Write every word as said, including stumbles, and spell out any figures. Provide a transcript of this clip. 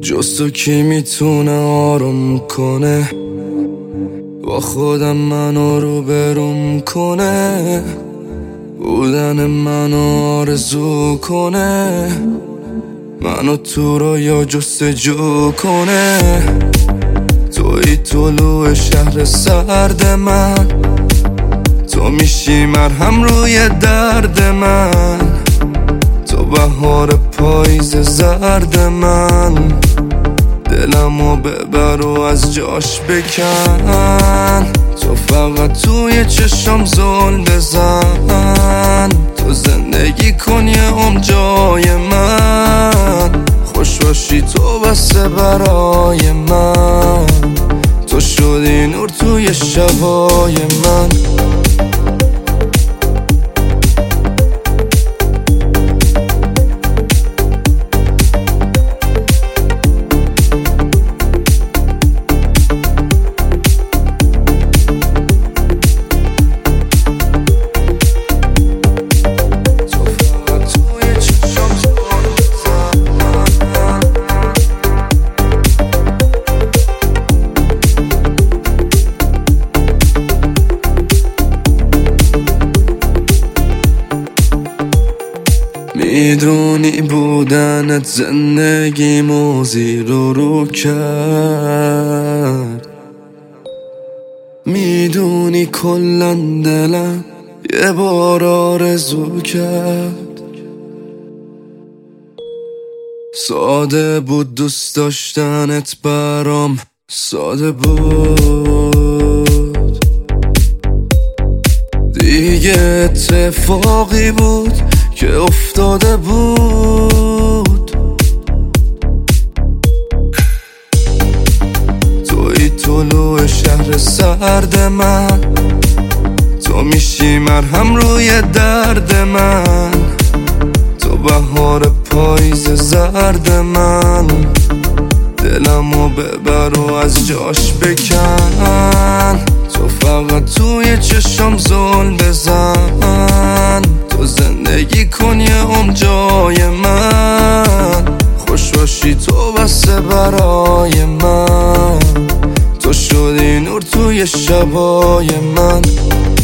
جز تو کی میتونه آروم کنه، با خودم منو روبروم کنه، بودن منو آرزو کنه، منو تو رو یا جستجو کنه. توی طلوع شهر سرد من، تو میشی مرهم روی درد من، تو بهار پاییز زرد من، دلمو ببر و از جاش بکن. تو فقط توی چشم زل بزن، تو زندگی کن یه عمر جای من، خوش باشی تو بسه برای من، تو شدی نور توی شبای من. میدونی بودنت زندگیمو زیر و رو کرد، میدونی کلن دلم یه بار آرزو کرد. ساده بود دوست داشتنت برام، ساده بود دیگه اتفاقی بود که افتاده بود. توی طلوع شهر سرد من، تو میشی مرهم روی درد من، تو بهار پاییز زرد من، دلمو ببر و از جاش بکن. تو فقط توی چشم زل بزن، تو زندگی کن یه عمر جای من، خوش باشی تو بسه برای من، تو شدی نور توی شبای من.